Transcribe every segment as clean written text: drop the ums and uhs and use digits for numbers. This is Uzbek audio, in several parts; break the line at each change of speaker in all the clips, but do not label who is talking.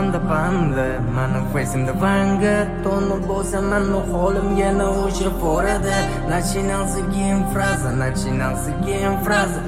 Xonamda panda, mani faceimda vanga. Tonib bo'lsa mani holim yana o'sha forada. Начинался фраза.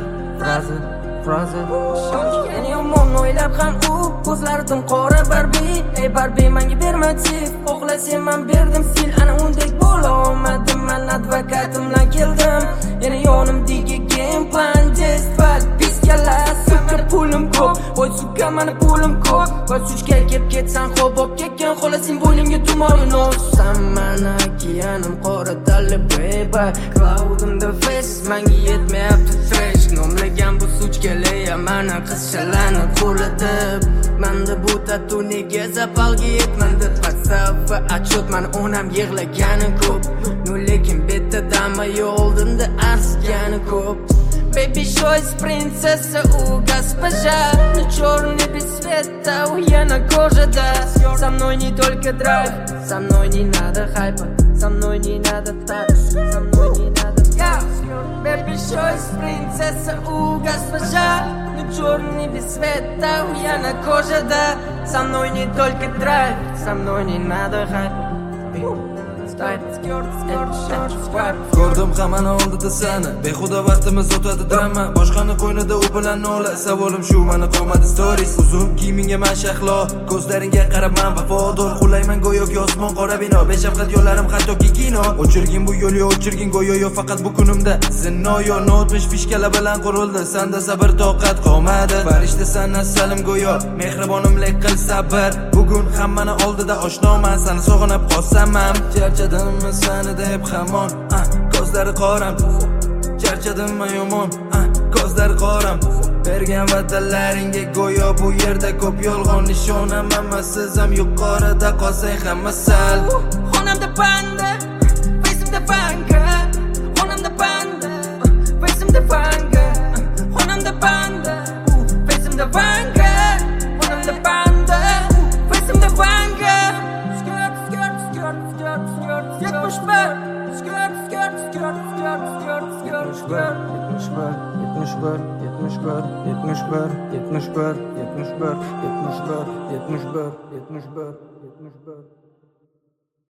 Yana yomon o'ylab ham u ko'zlaridan qora Barbie. Ey Barbie menga berma tip, xohlasam men berdim sil. Ana undek bo'la olmadim, men advokatim bilan keldim. Yana yonimdagi game plan test fat piskalar. Super pulim ko'p, voy suka meni pulim ko'p. Voy suchga kelib ketsan xo'p, bo'p ketgan xohlasang bo'ylimga tumorni olsam. Meni okeanim qora talib baby. Cloudimda face menga yetmayapti trash. Nomlagan bu suchkalar mani qizchalarni qo'lida. Menda bu tatu nega zapalga yetmadi. Pasafa achot mani onam yig'lagani ko'p. No lekin betadama yo'ldinda arzgani ko'p. Baby choice принцесса у госпожа. Черный без света, уяна кожа, да. Со мной не только драйв, со мной не надо хайпа, со мной не надо тач, со мной не надо тач. Baby choice принцесса у госпожа. Черный без света, уяна кожа, да. Со мной не только драйв, со мной не надо хайпа.
Ko'rdim hammani oldida sani, behuda vaqtimiz o'tadi drama. Boshqani qo'ynida u bilan nola, savolim shu meni qolmadi stories. Uzun kiyimingga man shahlo, ko'zlaringga qarab men vafodor. Qulayman go'yoki osmon qora bino, beshafqat yo'llarim hattoki kino. O'chirgin bu yo'l yo o'chirgin go'yo yo faqat bu kunimda zinno yo notmish fishkalar bilan qurildi. Senda sabr toqat qolmadi, farishtasan asalim go'yo mehribonimlik qil sabr. Bugun hammani oldida oshnoman, seni sog'inib qolsam ham charchadimmi seni deb hamon ko'zlari qoram. Charchadimmi yomon ko'zlari qoram. Bergan va'dalaringga go'yo bu yerda ko'p yolg'on nishonam. Hamma siz ham yuqorida qolsang hamma sal.
Xonamda panda, faceimda vanga. Xonamda panda, faceimda vanga. Xonamda panda, faceimda vanga. Xonamda panda, faceimda vanga. Yetmiş bir.